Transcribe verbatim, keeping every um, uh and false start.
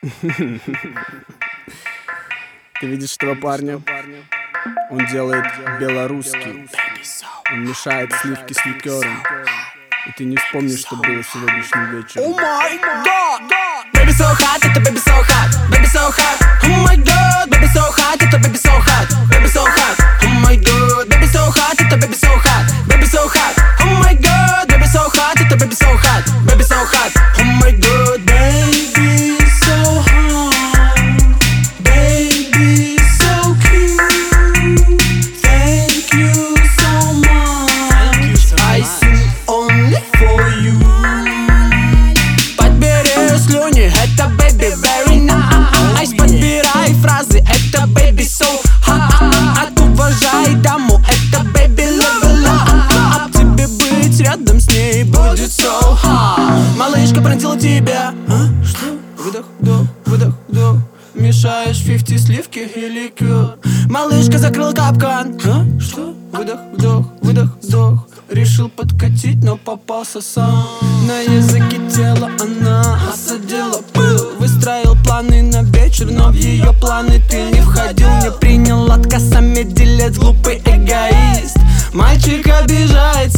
Ты видишь этого парня? Он делает белорусский. Он мешает сливки с ликером. И ты не вспомнишь, что было сегодняшним вечером. Oh my god, baby so hot, это baby so hot, baby so hot. Oh my god, baby so hot, это baby so hot, baby so hot. Oh my god, baby so hot, это baby so hot, baby so hot. Oh my god, baby so hot, это baby so hot, baby so hot. Oh my god, baby so hot, baby so cute. Thank you so much. I sing only for you. Подбери слюни, это baby very nice. Подбирай фразы, это baby so hot. Отуважай даму, это baby level up. Тебе быть рядом с ней будет so hot. Малышка пронзила тебя. А? Что? Выдох, вдох, выдох, вдох. Мешаешь фифти сливки и ликер. Малышка закрыла капкан. А? Что? Выдох, вдох, выдох, вдох. Решил подкатить, но попался сам. На языке тела она осадила пыл. Выстроил планы на вечер, но в ее планы ты не входил. Не принял отказ, а медилец, глупый эгоист. Мальчик обижается